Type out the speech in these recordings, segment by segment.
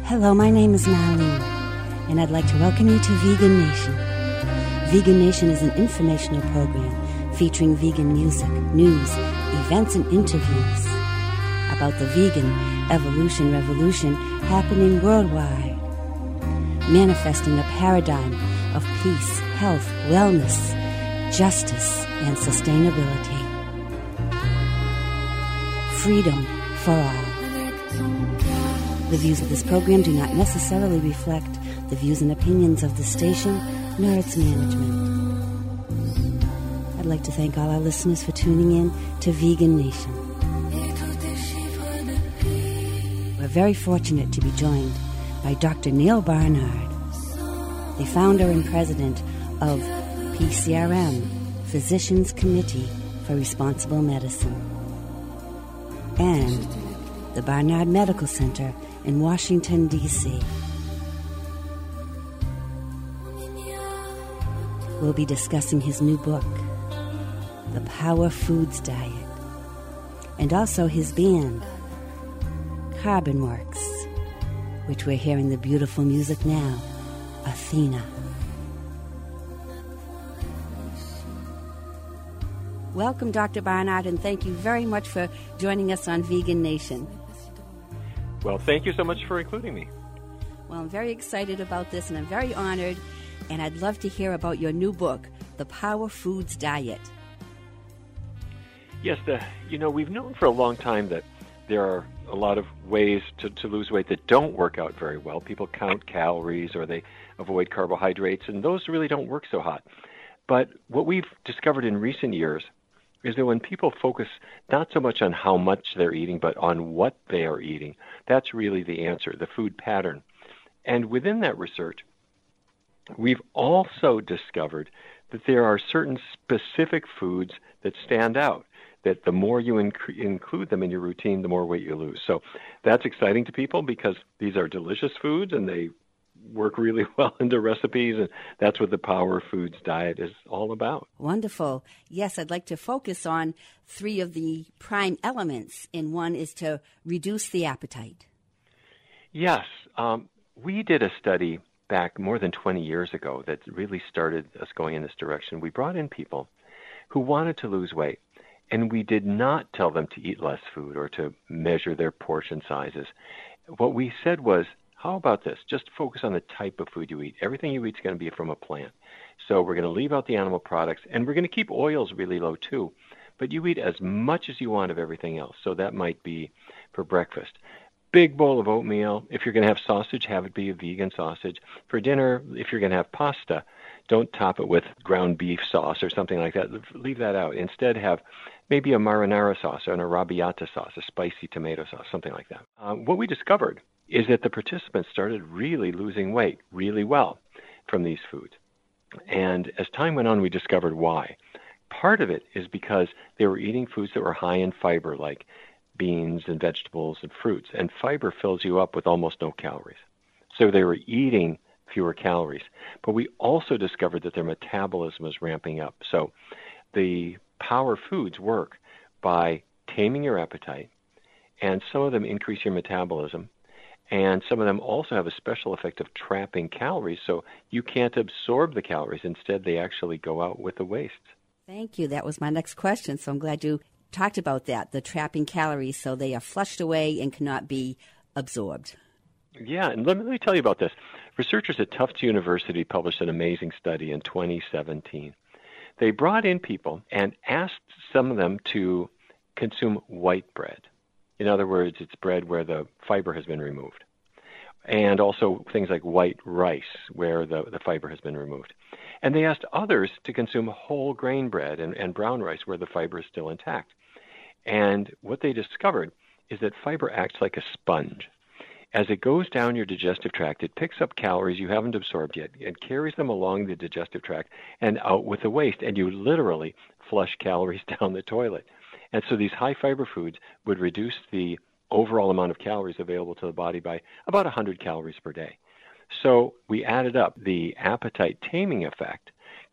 Hello, my name is Marlene, and I'd like to welcome you to Vegan Nation. Vegan Nation is an informational program featuring vegan music, news, events, and interviews about the vegan evolution revolution happening worldwide, manifesting a paradigm of peace, health, wellness, justice, and sustainability. Freedom for all. The views of this program do not necessarily reflect the views and opinions of the station nor its management. I'd like to thank all our listeners for tuning in to Vegan Nation. We're very fortunate to be joined by Dr. Neal Barnard, the founder and president of PCRM, Physicians Committee for Responsible Medicine, and the Barnard Medical Center in Washington, D.C. We'll be discussing his new book, The Power Foods Diet, and also his band, Carbon Works, which we're hearing the beautiful music now, Athena. Welcome, Dr. Barnard, and thank you very much for joining us on Vegan Nation. Well, thank you so much for including me. Well, I'm very excited about this, and I'm very honored, and I'd love to hear about your new book, The Power Foods Diet. Yes, we've known for a long time that there are a lot of ways to lose weight that don't work out very well. People count calories or they avoid carbohydrates, and those really don't work so hot. But what we've discovered in recent years is that when people focus not so much on how much they're eating, but on what they are eating, that's really the answer, the food pattern. And within that research, we've also discovered that there are certain specific foods that stand out, that the more you include them in your routine, the more weight you lose. So that's exciting to people because these are delicious foods and they work really well into recipes, and that's what the Power Foods Diet is all about. Wonderful. Yes, I'd like to focus on three of the prime elements, and one is to reduce the appetite. Yes. We did a study back more than 20 years ago that really started us going in this direction. We brought in people who wanted to lose weight, and we did not tell them to eat less food or to measure their portion sizes. What we said was, how about this? Just focus on the type of food you eat. Everything you eat is going to be from a plant. So we're going to leave out the animal products, and we're going to keep oils really low too. But you eat as much as you want of everything else. So that might be for breakfast. Big bowl of oatmeal. If you're going to have sausage, have it be a vegan sausage. For dinner, if you're going to have pasta, don't top it with ground beef sauce or something like that. Leave that out. Instead, have maybe a marinara sauce or an arrabbiata sauce, a spicy tomato sauce, something like that. What we discovered is that the participants started really losing weight really well from these foods. And as time went on, we discovered why. Part of it is because they were eating foods that were high in fiber, like beans and vegetables and fruits. And fiber fills you up with almost no calories. So they were eating fewer calories. But we also discovered that their metabolism was ramping up. So the power foods work by taming your appetite, and some of them increase your metabolism. And some of them also have a special effect of trapping calories, so you can't absorb the calories. Instead, they actually go out with the waste. Thank you. That was my next question, so I'm glad you talked about that, the trapping calories, so they are flushed away and cannot be absorbed. Yeah, and let me tell you about this. Researchers at Tufts University published an amazing study in 2017. They brought in people and asked some of them to consume white bread. In other words, it's bread where the fiber has been removed. And also things like white rice where the fiber has been removed. And they asked others to consume whole grain bread and brown rice where the fiber is still intact. And what they discovered is that fiber acts like a sponge. As it goes down your digestive tract, it picks up calories you haven't absorbed yet and carries them along the digestive tract and out with the waste. And you literally flush calories down the toilet. And so these high-fiber foods would reduce the overall amount of calories available to the body by about 100 calories per day. So we added up the appetite taming effect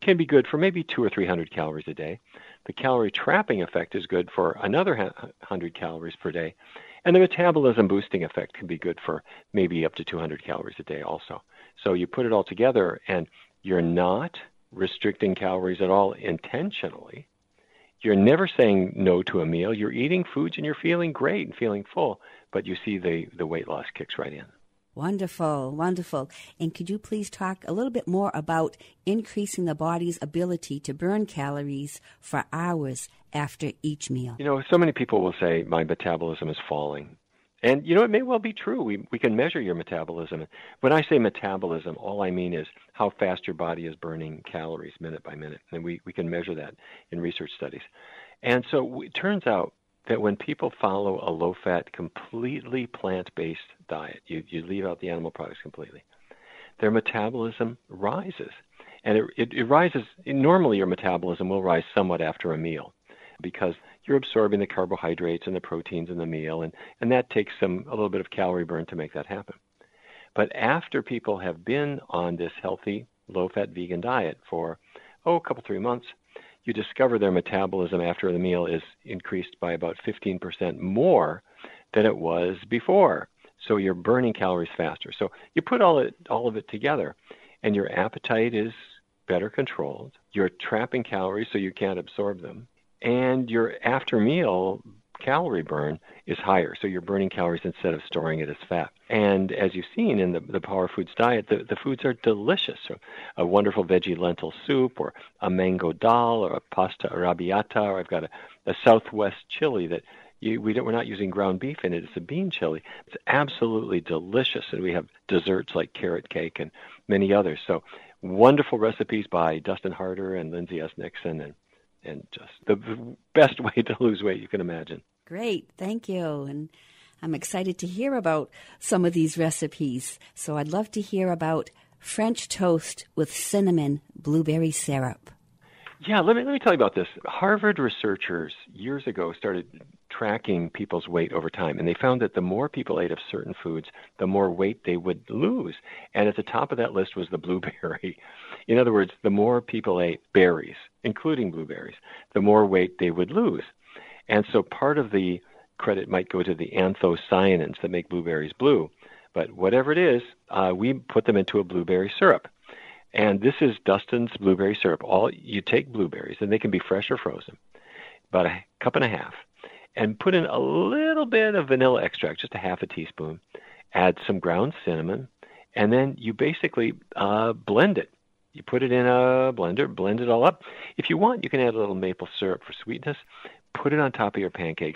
can be good for maybe 200 or 300 calories a day. The calorie trapping effect is good for another 100 calories per day. And the metabolism boosting effect can be good for maybe up to 200 calories a day also. So you put it all together and you're not restricting calories at all intentionally. You're never saying no to a meal. You're eating foods and you're feeling great and feeling full, but you see the weight loss kicks right in. Wonderful, wonderful. And could you please talk a little bit more about increasing the body's ability to burn calories for hours after each meal? You know, so many people will say, my metabolism is falling. And, you know, it may well be true. We can measure your metabolism. When I say metabolism, all I mean is how fast your body is burning calories minute by minute. And we can measure that in research studies. And so it turns out that when people follow a low-fat, completely plant-based diet, you leave out the animal products completely, their metabolism rises. And it rises, normally your metabolism will rise somewhat after a meal because you're absorbing the carbohydrates and the proteins in the meal, and that takes a little bit of calorie burn to make that happen. But after people have been on this healthy, low-fat vegan diet for, a couple, 3 months, you discover their metabolism after the meal is increased by about 15% more than it was before. So you're burning calories faster. So you put all of it together, and your appetite is better controlled. You're trapping calories so you can't absorb them. And your after-meal calorie burn is higher. So you're burning calories instead of storing it as fat. And as you've seen in the Power Foods diet, the foods are delicious. So a wonderful veggie lentil soup, or a mango dal, or a pasta arrabbiata, or I've got a Southwest chili that we're not using ground beef in it. It's a bean chili. It's absolutely delicious. And we have desserts like carrot cake and many others. So wonderful recipes by Dustin Harder and Lindsay S. Nixon, and just the best way to lose weight you can imagine. Great. Thank you. And I'm excited to hear about some of these recipes. So I'd love to hear about French toast with cinnamon blueberry syrup. Yeah, let me tell you about this. Harvard researchers years ago started tracking people's weight over time, and they found that the more people ate of certain foods, the more weight they would lose. And at the top of that list was the blueberry. In other words, the more people ate berries, including blueberries, the more weight they would lose. And so part of the credit might go to the anthocyanins that make blueberries blue. But whatever it is, we put them into a blueberry syrup. And this is Dustin's blueberry syrup. You take blueberries, and they can be fresh or frozen, about a cup and a half, and put in a little bit of vanilla extract, just a half a teaspoon, add some ground cinnamon, and then you basically blend it. You put it in a blender, blend it all up. If you want, you can add a little maple syrup for sweetness, put it on top of your pancakes,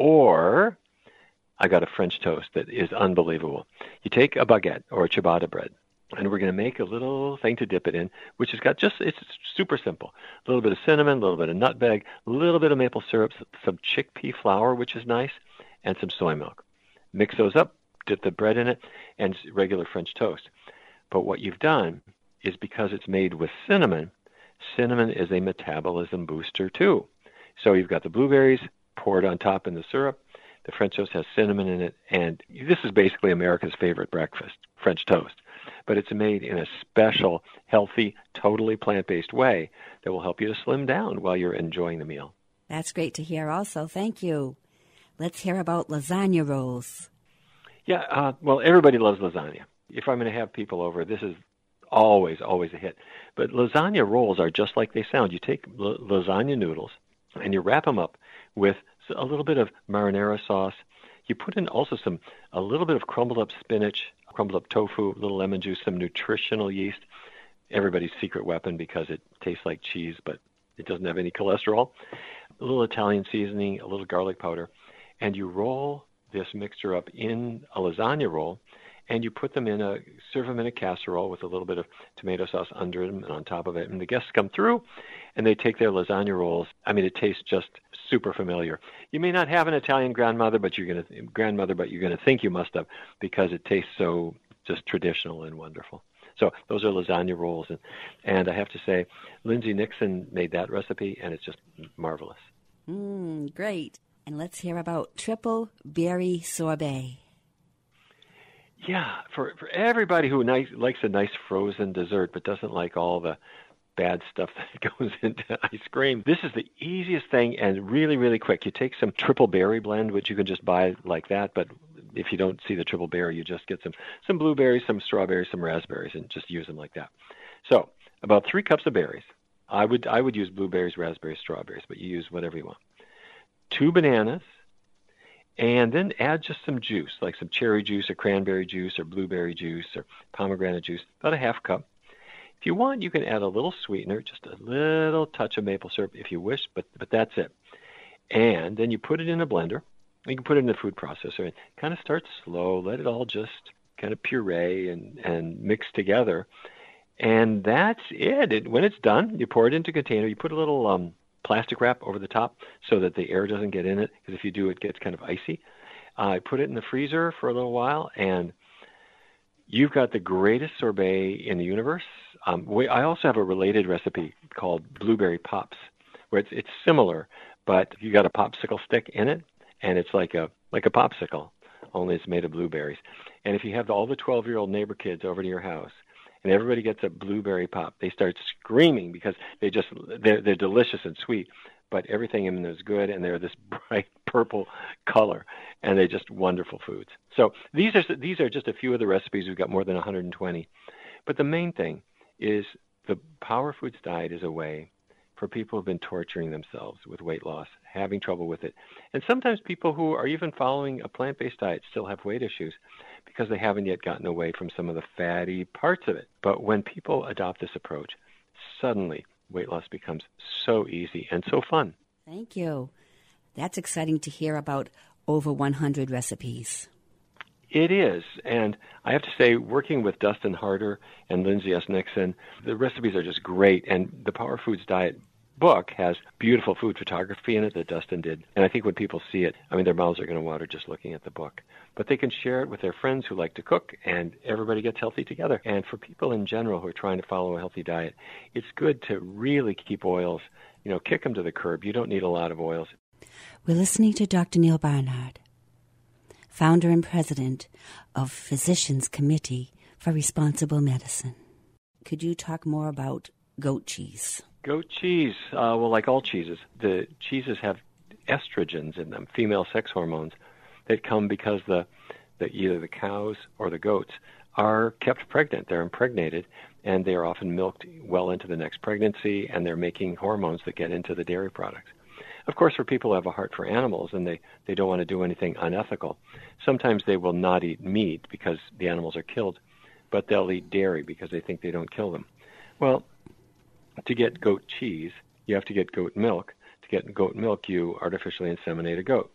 or I got a French toast that is unbelievable. You take a baguette or a ciabatta bread, and we're going to make a little thing to dip it in, which has got it's super simple. A little bit of cinnamon, a little bit of nutmeg, a little bit of maple syrup, some chickpea flour, which is nice, and some soy milk. Mix those up, dip the bread in it, and regular French toast. But what you've done is, because it's made with cinnamon is a metabolism booster too. So you've got the blueberries poured on top in the syrup. The French toast has cinnamon in it, and this is basically America's favorite breakfast, French toast. But it's made in a special, healthy, totally plant-based way that will help you to slim down while you're enjoying the meal. That's great to hear also. Thank you. Let's hear about lasagna rolls. Yeah, well, everybody loves lasagna. If I'm going to have people over, this is always a hit. But lasagna rolls are just like they sound. You take lasagna noodles, and you wrap them up with a little bit of marinara sauce. You put in also a little bit of crumbled up spinach, crumbled up tofu, a little lemon juice, some nutritional yeast, everybody's secret weapon because it tastes like cheese, but it doesn't have any cholesterol, a little Italian seasoning, a little garlic powder, and you roll this mixture up in a lasagna roll, and you put them serve them in a casserole with a little bit of tomato sauce under them and on top of it. And the guests come through, and they take their lasagna rolls. I mean, it tastes just super familiar. You may not have an Italian grandmother, but you're going to think you must have, because it tastes so just traditional and wonderful. So those are lasagna rolls, and I have to say, Lindsay Nixon made that recipe, and it's just marvelous. Great. And let's hear about triple berry sorbet. Yeah, for everybody who likes a nice frozen dessert but doesn't like all the bad stuff that goes into ice cream. This is the easiest thing and really, really quick. You take some triple berry blend, which you can just buy like that, but if you don't see the triple berry, you just get some blueberries, some strawberries, some raspberries, and just use them like that. So about 3 cups of berries. I would use blueberries, raspberries, strawberries, but you use whatever you want. 2 bananas, and then add just some juice, like some cherry juice or cranberry juice or blueberry juice or pomegranate juice, about a half cup. If you want, you can add a little sweetener, just a little touch of maple syrup if you wish, but that's it. And then you put it in a blender. You can put it in the food processor and kind of start slow. Let it all just kind of puree and mix together. And that's it. When it's done, you pour it into a container. You put a little plastic wrap over the top so that the air doesn't get in it, because if you do, it gets kind of icy. Put it in the freezer for a little while, and you've got the greatest sorbet in the universe. I also have a related recipe called Blueberry Pops, where it's similar, but you got a popsicle stick in it, and it's like a popsicle, only it's made of blueberries. And if you have all the 12-year-old neighbor kids over to your house, and everybody gets a blueberry pop, they start screaming because they're delicious and sweet, but everything in them is good, and they're this bright purple color, and they're just wonderful foods. So these are just a few of the recipes. We've got more than 120. But the main thing is the Power Foods diet is a way for people who have been torturing themselves with weight loss, having trouble with it. And sometimes people who are even following a plant-based diet still have weight issues because they haven't yet gotten away from some of the fatty parts of it. But when people adopt this approach, suddenly weight loss becomes so easy and so fun. Thank you. That's exciting to hear about over 100 recipes. It is, and I have to say, working with Dustin Harder and Lindsay S. Nixon, the recipes are just great, and the Power Foods Diet book has beautiful food photography in it that Dustin did, and I think when people see it, their mouths are going to water just looking at the book. But they can share it with their friends who like to cook, and everybody gets healthy together. And for people in general who are trying to follow a healthy diet, it's good to really keep oils, kick them to the curb. You don't need a lot of oils. We're listening to Dr. Neal Barnard, founder and president of Physicians Committee for Responsible Medicine. Could you talk more about goat cheese? Goat cheese, well, like all cheeses, the cheeses have estrogens in them, female sex hormones, that come because either the cows or the goats are kept pregnant. They're impregnated, and they are often milked well into the next pregnancy, and they're making hormones that get into the dairy products. Of course, for people who have a heart for animals and they don't want to do anything unethical, sometimes they will not eat meat because the animals are killed, but they'll eat dairy because they think they don't kill them. Well, to get goat cheese, you have to get goat milk. To get goat milk, you artificially inseminate a goat.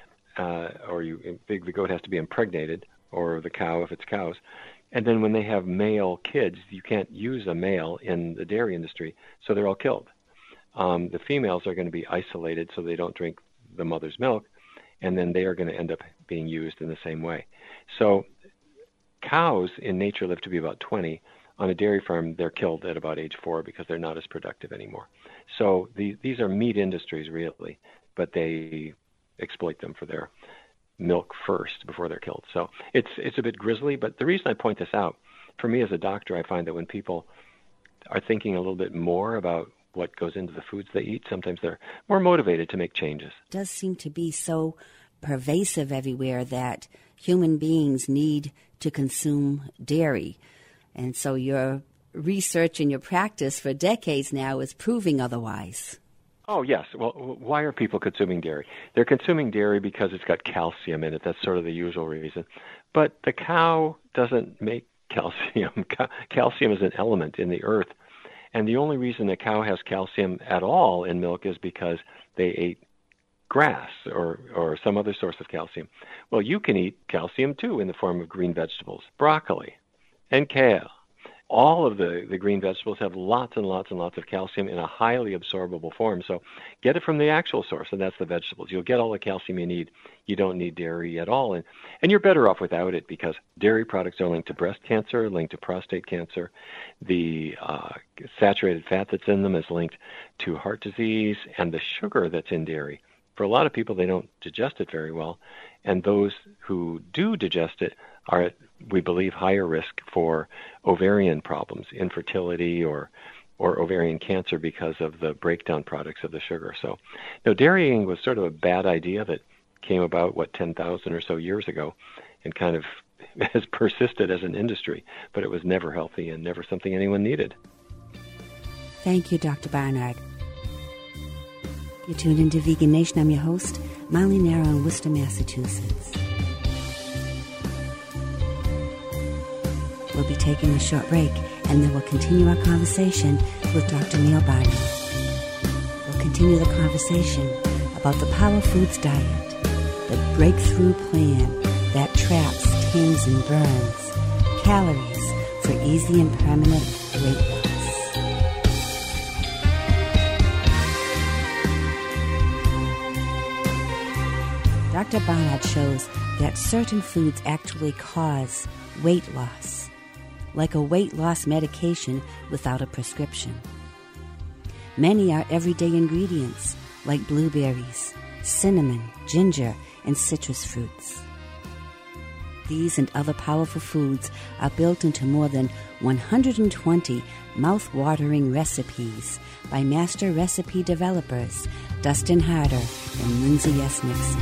The goat has to be impregnated, or the cow if it's cows. And then when they have male kids, you can't use a male in the dairy industry, so they're all killed. The females are going to be isolated so they don't drink the mother's milk, and then they are going to end up being used in the same way. So cows in nature live to be about 20. On a dairy farm, they're killed at about age 4 because they're not as productive anymore. So these are meat industries, really, but they exploit them for their milk first before they're killed. So it's a bit grisly, but the reason I point this out, for me as a doctor, I find that when people are thinking a little bit more about what goes into the foods they eat, sometimes they're more motivated to make changes. It does seem to be so pervasive everywhere that human beings need to consume dairy. And so your research and your practice for decades now is proving otherwise. Oh, yes. Well, why are people consuming dairy? They're consuming dairy because it's got calcium in it. That's sort of the usual reason. But the cow doesn't make calcium. Calcium is an element in the earth. And the only reason a cow has calcium at all in milk is because they ate grass or some other source of calcium. Well, you can eat calcium, too, in the form of green vegetables, broccoli and kale. All of the green vegetables have lots and lots and lots of calcium in a highly absorbable form. So get it from the actual source, and that's the vegetables. You'll get all the calcium you need. You don't need dairy at all. And you're better off without it because dairy products are linked to breast cancer, linked to prostate cancer. The saturated fat that's in them is linked to heart disease, and the sugar that's in dairy. For a lot of people, they don't digest it very well. And those who do digest it are at, we believe, higher risk for ovarian problems, infertility, or or ovarian cancer because of the breakdown products of the sugar. So, no, dairying was sort of a bad idea that came about, 10,000 or so years ago, and kind of has persisted as an industry, but it was never healthy and never something anyone needed. Thank you, Dr. Barnard. You're tuned into Vegan Nation. I'm your host, Molly Nero in Worcester, Massachusetts. We'll be taking a short break, and then we'll continue our conversation with Dr. Neal Barnard. We'll continue the conversation about the Power Foods diet, the breakthrough plan that traps, tames, and burns calories for easy and permanent weight loss. Dr. Barnard shows that certain foods actually cause weight loss, like a weight loss medication without a prescription. Many are everyday ingredients like blueberries, cinnamon, ginger, and citrus fruits. These and other powerful foods are built into more than 120 mouth-watering recipes by master recipe developers Dustin Harder and Lindsay S. Nixon.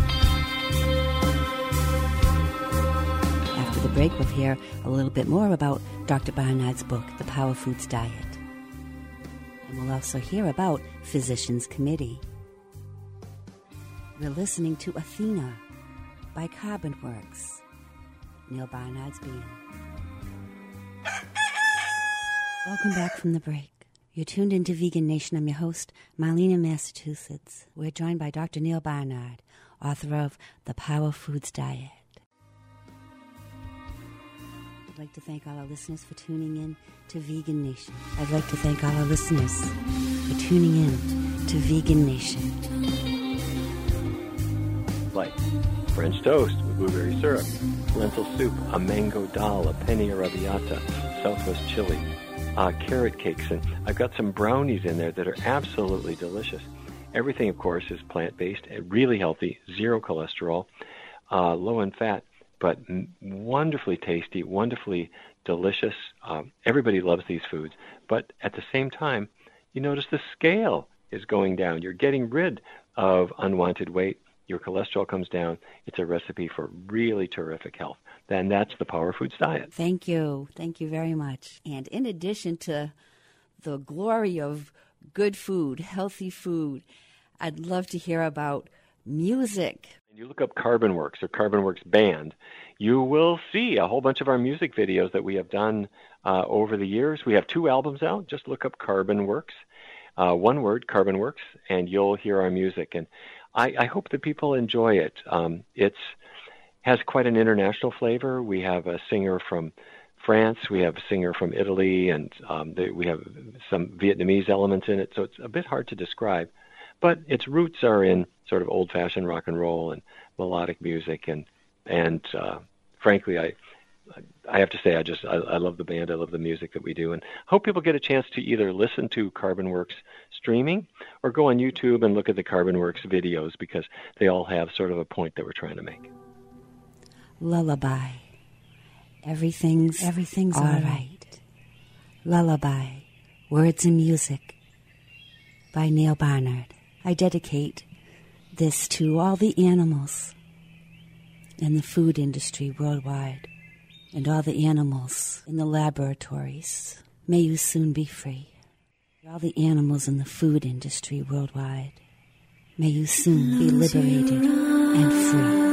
After the break, we'll hear a little bit more about Dr. Barnard's book, The Power Foods Diet. And we'll also hear about Physicians Committee. We're listening to Athena by Carbon Works, Neal Barnard's band. Welcome back from the break. You're tuned into Vegan Nation. I'm your host, Marlene in Massachusetts. We're joined by Dr. Neal Barnard, author of The Power Foods Diet. I'd like to thank all our listeners for tuning in to Vegan Nation. I'd like to thank all our listeners for tuning in to Vegan Nation. Like French toast with blueberry syrup, lentil soup, a mango dal, a penne arrabbiata, Southwest chili, carrot cakes, and I've got some brownies in there that are absolutely delicious. Everything, of course, is plant-based, really healthy, zero cholesterol, low in fat, but wonderfully tasty, wonderfully delicious. Everybody loves these foods, but at the same time, you notice the scale is going down. You're getting rid of unwanted weight. Your cholesterol comes down. It's a recipe for really terrific health. Then that's the Power Foods Diet. Thank you. Thank you very much. And in addition to the glory of good food, healthy food, I'd love to hear about music. You look up Carbon Works or Carbon Works Band, you will see a whole bunch of our music videos that we have done over the years. We have 2 albums out. Just look up Carbon Works, one word, Carbon Works, and you'll hear our music. And I hope that people enjoy it. It has quite an international flavor. We have a singer from France, we have a singer from Italy, and we have some Vietnamese elements in it, so it's a bit hard to describe. But its roots are in sort of old-fashioned rock and roll and melodic music, and frankly, I have to say I love the band, I love the music that we do, and hope people get a chance to either listen to Carbon Works streaming or go on YouTube and look at the Carbon Works videos, because they all have sort of a point that we're trying to make. Lullaby. Everything's all right. Lullaby. Words and Music by Neal Barnard. I dedicate this to all the animals in the food industry worldwide and all the animals in the laboratories. May you soon be free. All the animals in the food industry worldwide. May you soon be liberated and free.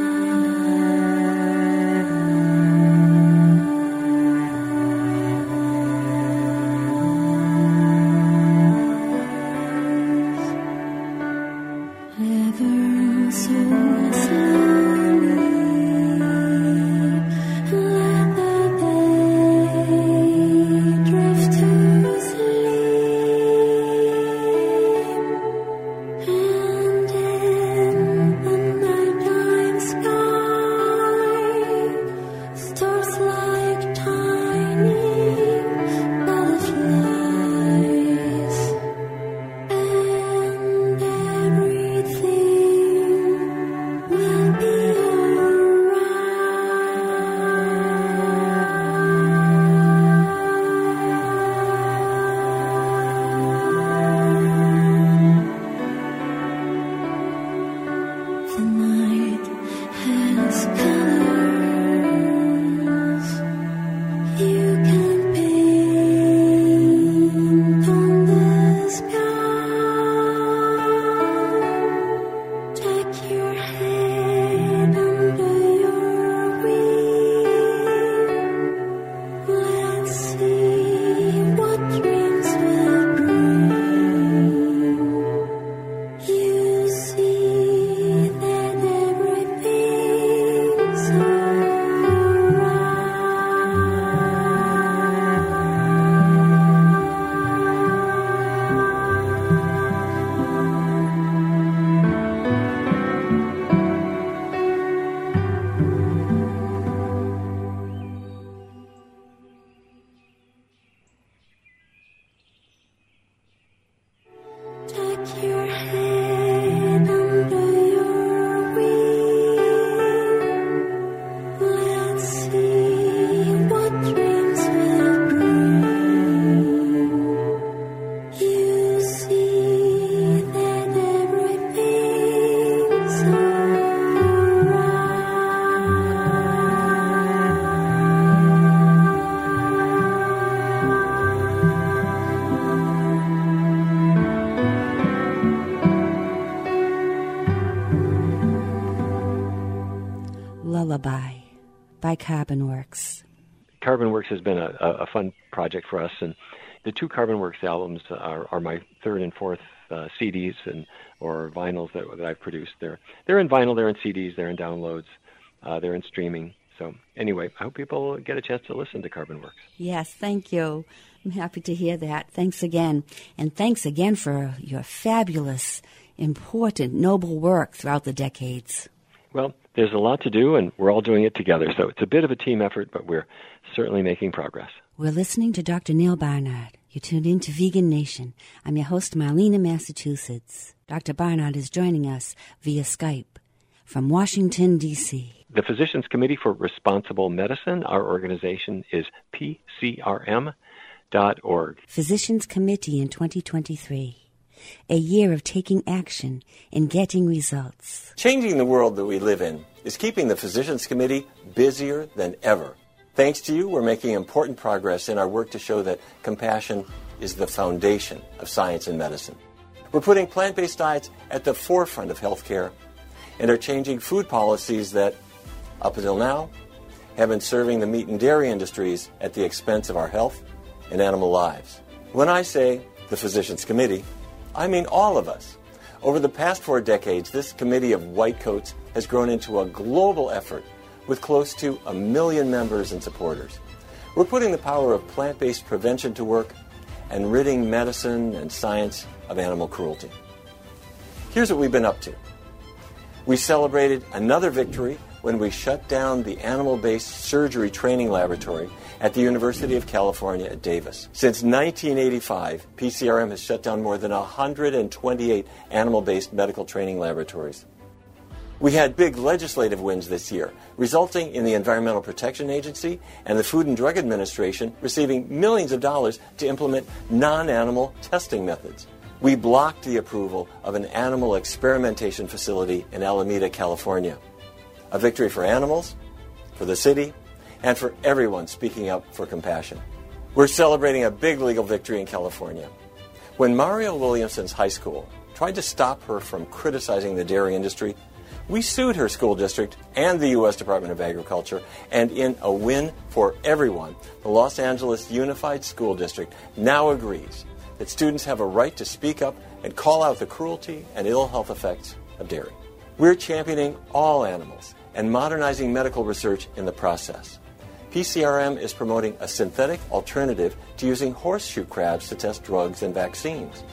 Will be Lullaby by Carbonworks. Carbonworks has been a fun project for us, and the two Carbonworks albums are my third and fourth CDs or vinyls that I've produced. They're in vinyl, they're in CDs, they're in downloads, they're in streaming. So anyway, I hope people get a chance to listen to Carbonworks. Yes, thank you. I'm happy to hear that. Thanks again. And thanks again for your fabulous, important, noble work throughout the decades. Well, there's a lot to do, and we're all doing it together. So it's a bit of a team effort, but we're certainly making progress. We're listening to Dr. Neal Barnard. You tuned in to Vegan Nation. I'm your host, Marlene in Massachusetts. Dr. Barnard is joining us via Skype from Washington, D.C. The Physicians Committee for Responsible Medicine, our organization is PCRM.org. Physicians Committee in 2023. A year of taking action and getting results. Changing the world that we live in is keeping the Physicians Committee busier than ever. Thanks to you, we're making important progress in our work to show that compassion is the foundation of science and medicine. We're putting plant-based diets at the forefront of healthcare and are changing food policies that, up until now, have been serving the meat and dairy industries at the expense of our health and animal lives. When I say the Physicians Committee, I mean all of us. Over the past 4 decades, this committee of white coats has grown into a global effort with close to 1 million members and supporters. We're putting the power of plant-based prevention to work and ridding medicine and science of animal cruelty. Here's what we've been up to. We celebrated another victory when we shut down the animal-based surgery training laboratory at the University of California at Davis. Since 1985, PCRM has shut down more than 128 animal-based medical training laboratories. We had big legislative wins this year, resulting in the Environmental Protection Agency and the Food and Drug Administration receiving millions of dollars to implement non-animal testing methods. We blocked the approval of an animal experimentation facility in Alameda, California. A victory for animals, for the city, and for everyone speaking up for compassion. We're celebrating a big legal victory in California. When Mario Williamson's high school tried to stop her from criticizing the dairy industry, we sued her school district and the U.S. Department of Agriculture, and in a win for everyone, the Los Angeles Unified School District now agrees that students have a right to speak up and call out the cruelty and ill health effects of dairy. We're championing all animals and modernizing medical research in the process. PCRM is promoting a synthetic alternative to using horseshoe crabs to test drugs and vaccines.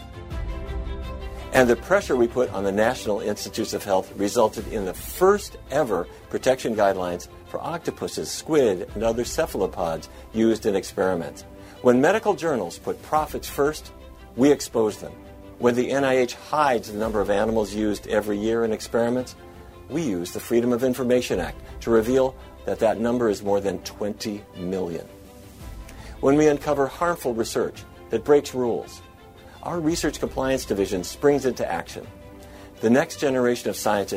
And the pressure we put on the National Institutes of Health resulted in the first ever protection guidelines for octopuses, squid, and other cephalopods used in experiments. When medical journals put profits first, we expose them. When the NIH hides the number of animals used every year in experiments, we use the Freedom of Information Act to reveal that number is more than 20 million. When we uncover harmful research that breaks rules, our Research Compliance Division springs into action. The next generation of scientists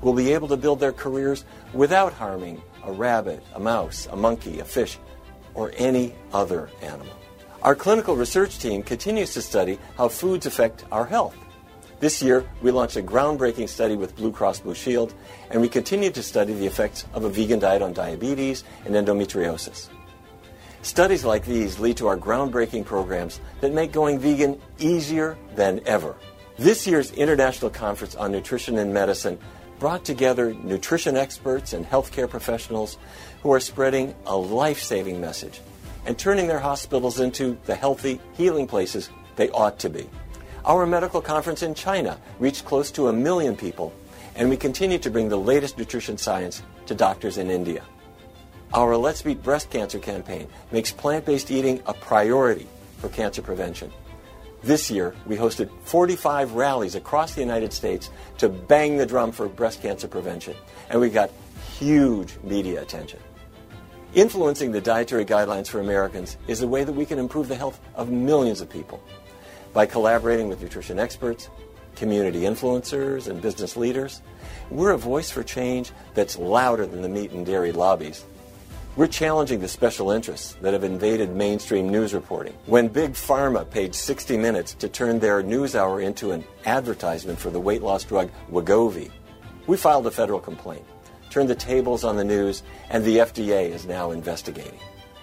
will be able to build their careers without harming a rabbit, a mouse, a monkey, a fish, or any other animal. Our clinical research team continues to study how foods affect our health. This year, we launched a groundbreaking study with Blue Cross Blue Shield, and we continue to study the effects of a vegan diet on diabetes and endometriosis. Studies like these lead to our groundbreaking programs that make going vegan easier than ever. This year's International Conference on Nutrition and Medicine brought together nutrition experts and healthcare professionals who are spreading a life-saving message and turning their hospitals into the healthy, healing places they ought to be. Our medical conference in China reached close to 1 million people, and we continue to bring the latest nutrition science to doctors in India. Our Let's Beat Breast Cancer campaign makes plant-based eating a priority for cancer prevention. This year, we hosted 45 rallies across the United States to bang the drum for breast cancer prevention, and we got huge media attention. Influencing the dietary guidelines for Americans is the way that we can improve the health of millions of people. By collaborating with nutrition experts, community influencers, and business leaders, we're a voice for change that's louder than the meat and dairy lobbies. We're challenging the special interests that have invaded mainstream news reporting. When Big Pharma paid 60 Minutes to turn their news hour into an advertisement for the weight loss drug Wegovy, we filed a federal complaint, turned the tables on the news, and the FDA is now investigating.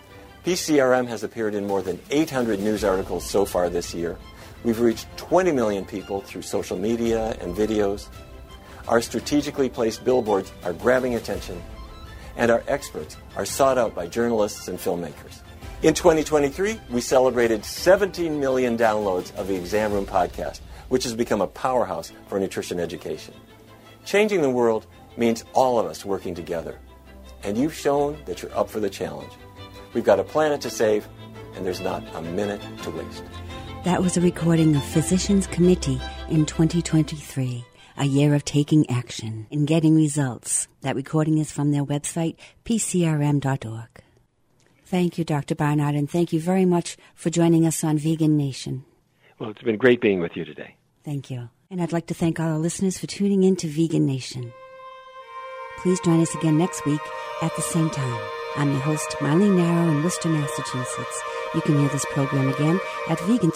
PCRM has appeared in more than 800 news articles so far this year. We've reached 20 million people through social media and videos. Our strategically placed billboards are grabbing attention, and our experts are sought out by journalists and filmmakers. In 2023, we celebrated 17 million downloads of the Exam Room podcast, which has become a powerhouse for nutrition education. Changing the world means all of us working together, and you've shown that you're up for the challenge. We've got a planet to save, and there's not a minute to waste. That was a recording of Physicians Committee in 2023, a year of taking action and getting results. That recording is from their website, pcrm.org. Thank you, Dr. Barnard, and thank you very much for joining us on Vegan Nation. Well, it's been great being with you today. Thank you. And I'd like to thank all our listeners for tuning in to Vegan Nation. Please join us again next week at the same time. I'm your host, Marlene Narrow in Worcester, Massachusetts. You can hear this program again at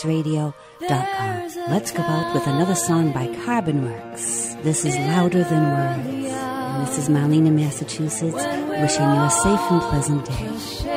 vegansradio.com. Let's go out with another song by Carbonworks. This is Louder Than Words. And this is Marlene in Massachusetts, wishing you a safe and pleasant day.